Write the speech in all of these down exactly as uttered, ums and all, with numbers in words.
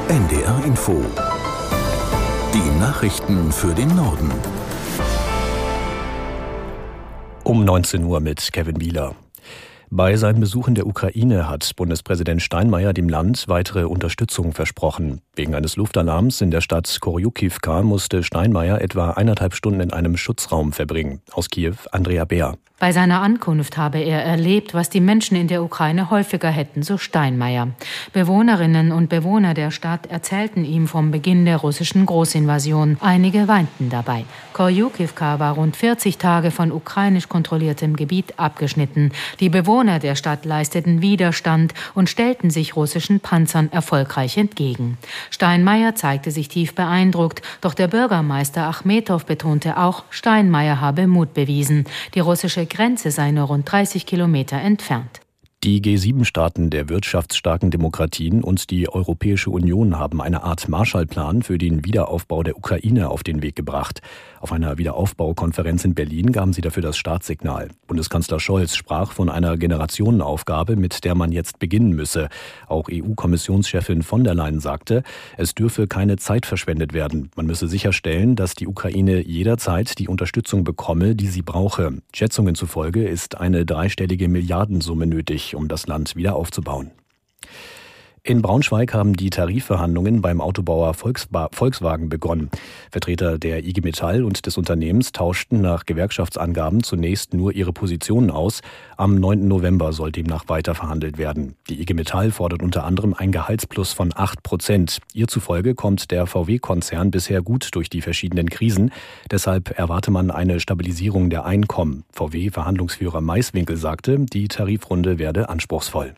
N D R Info. Die Nachrichten für den Norden. Um neunzehn Uhr mit Kevin Wieler. Bei seinem Besuch in der Ukraine hat Bundespräsident Steinmeier dem Land weitere Unterstützung versprochen. Wegen eines Luftalarms in der Stadt Koryukivka musste Steinmeier etwa eineinhalb Stunden in einem Schutzraum verbringen. Aus Kiew, Andrea Beer. Bei seiner Ankunft habe er erlebt, was die Menschen in der Ukraine häufiger hätten, so Steinmeier. Bewohnerinnen und Bewohner der Stadt erzählten ihm vom Beginn der russischen Großinvasion. Einige weinten dabei. Koryukivka war rund vierzig Tage von ukrainisch kontrolliertem Gebiet abgeschnitten. Die Bewohner der Stadt leisteten Widerstand und stellten sich russischen Panzern erfolgreich entgegen. Steinmeier zeigte sich tief beeindruckt, doch der Bürgermeister Achmetow betonte auch, Steinmeier habe Mut bewiesen. Die russische Grenze sei nur rund dreißig Kilometer entfernt. Die G sieben Staaten der wirtschaftsstarken Demokratien und die Europäische Union haben eine Art Marshallplan für den Wiederaufbau der Ukraine auf den Weg gebracht. Auf einer Wiederaufbaukonferenz in Berlin gaben sie dafür das Startsignal. Bundeskanzler Scholz sprach von einer Generationenaufgabe, mit der man jetzt beginnen müsse. Auch E U-Kommissionschefin von der Leyen sagte, es dürfe keine Zeit verschwendet werden. Man müsse sicherstellen, dass die Ukraine jederzeit die Unterstützung bekomme, die sie brauche. Schätzungen zufolge ist eine dreistellige Milliardensumme nötig, um das Land wieder aufzubauen. In Braunschweig haben die Tarifverhandlungen beim Autobauer Volkswagen begonnen. Vertreter der I G Metall und des Unternehmens tauschten nach Gewerkschaftsangaben zunächst nur ihre Positionen aus. Am neunten November soll demnach weiter verhandelt werden. Die I G Metall fordert unter anderem ein Gehaltsplus von acht Prozent. Ihr zufolge kommt der V W-Konzern bisher gut durch die verschiedenen Krisen. Deshalb erwarte man eine Stabilisierung der Einkommen. V W-Verhandlungsführer Maiswinkel sagte, die Tarifrunde werde anspruchsvoll.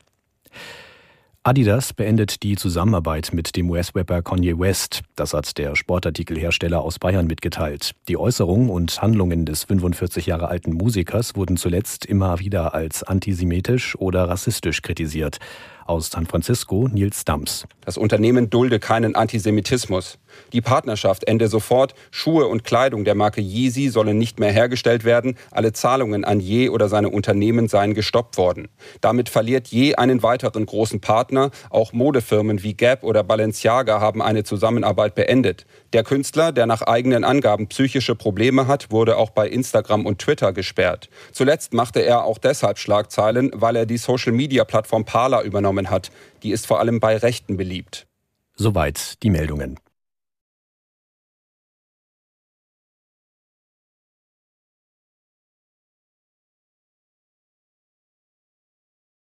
Adidas beendet die Zusammenarbeit mit dem U S-Rapper Kanye West. Das hat der Sportartikelhersteller aus Bayern mitgeteilt. Die Äußerungen und Handlungen des fünfundvierzig Jahre alten Musikers wurden zuletzt immer wieder als antisemitisch oder rassistisch kritisiert. Aus San Francisco, Nils Dams. Das Unternehmen dulde keinen Antisemitismus. Die Partnerschaft ende sofort. Schuhe und Kleidung der Marke Yeezy sollen nicht mehr hergestellt werden. Alle Zahlungen an Ye oder seine Unternehmen seien gestoppt worden. Damit verliert Ye einen weiteren großen Partner. Auch Modefirmen wie Gap oder Balenciaga haben eine Zusammenarbeit beendet. Der Künstler, der nach eigenen Angaben psychische Probleme hat, wurde auch bei Instagram und Twitter gesperrt. Zuletzt machte er auch deshalb Schlagzeilen, weil er die Social-Media-Plattform Parler übernommen hat. Die ist vor allem bei Rechten beliebt. Soweit die Meldungen.